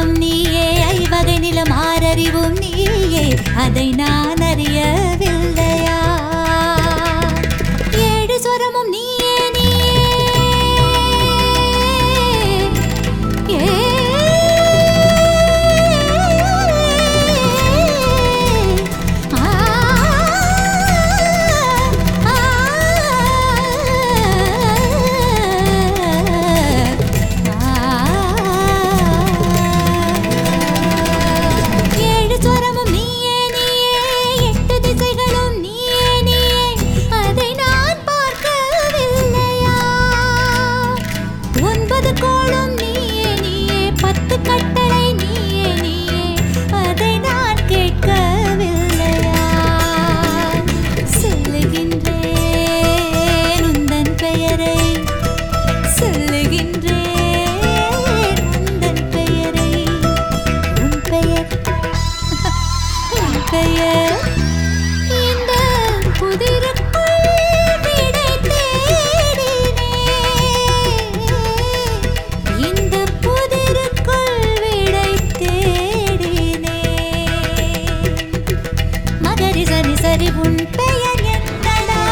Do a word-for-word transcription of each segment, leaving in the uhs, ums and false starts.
மனம் நீயே, ஐவகை நிலம் ஆறறிவும் நீயே, அதை நான் அறியவில்லையா? ஏழு ஸ்வரமும் நீயே நீயே, கோளும் நீயே நீயே, பத்து கட்டளை நீயே நீயே, அதை நான் கேட்கவில்லையா? சொல்லுகின்றேன் உந்தன் பெயரை, சொல்லுகின்றேன் உந்தன் பெயரை, உன் பெயர் உன் பெயர் இந்த புதிருக்குள் விடை தேடினேன், இந்த புதிருக்குள் விடை தேடினேன். மகரி சரி சரி உன் பெயர் என்னடா?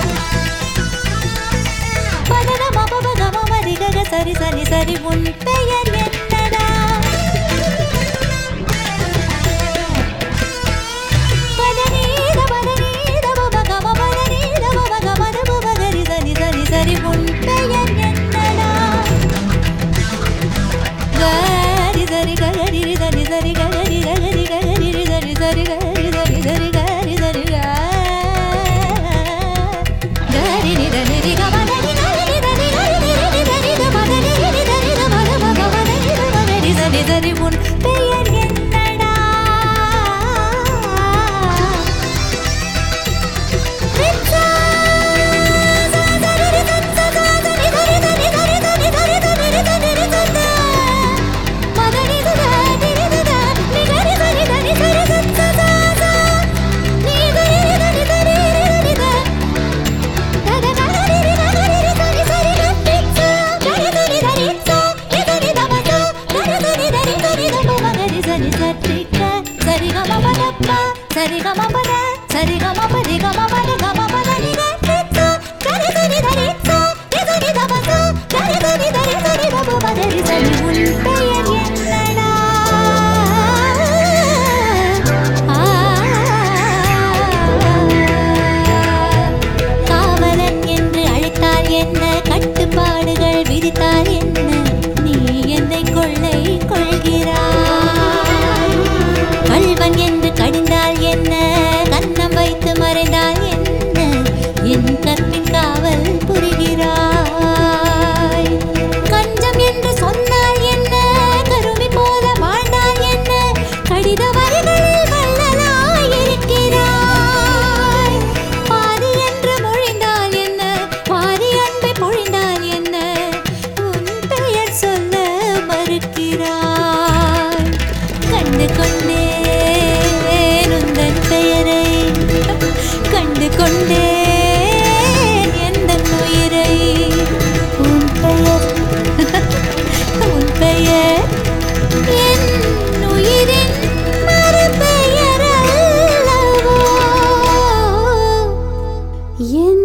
பதக மப கம மரி கக சரி சரி சரி உன் பெயர் என்னடா? பதநீத பதநீத பப கம பதநீத பப கம பப கரி சரி சரி சரி உன் பெயர் என்னடா? gari zari gari zari zari gari gari gari zari zari gari zari zari gari zari gari ni dani ni ga ma dani ni dani ni dani dani da ma dani ni dani da ma da ma ga ma dani da ma dani zari zari un பெயர் என்னடா? ரிச்சா zari ரிச்சா zari zari zari zari zari zari zari zari ரிச்சா சரி கம பத சரி கம பதி கம பத கம பத நி கரிச்சா கரி சரி தரிச்சா கரி தபசா கரி சரி தரி சரி தப பதரி சரி உன் பெயர் என்னடா? காவலன் என்று அழைத்தால் என்ன, கட்டுப்பாடுகள் விதித்தால் என்ன, நீ என்னை கொள்ளை கொள்கிறாய். கள்வன் என்று கடிந்தால் என்ன, கன்னம் வைத்து மறைந்தால் என்ன, என் கற்பின் காவல் புரிகிறாய். கஞ்சம் என்று சொன்னால் என்ன, கருமி போல வாழ்ந்தால் என்ன, கடித வரிகளில் வள்ளலாய் இருக்கிறாய். பாதி என்று மொழிந்தால் என்ன, பாதி அன்பை பொழிந்தால் என்ன, உன் பெயர் சொல்ல மறுக்கிறாய். கண்டு கொண்டேன் உந்தன் பெயரை, கண்டு கொண்டேன் எந்தன் உயிரை, உன் பெயர் உன் பெயர் என் உயிரின் மறுபெயர் அல்லவோ? என்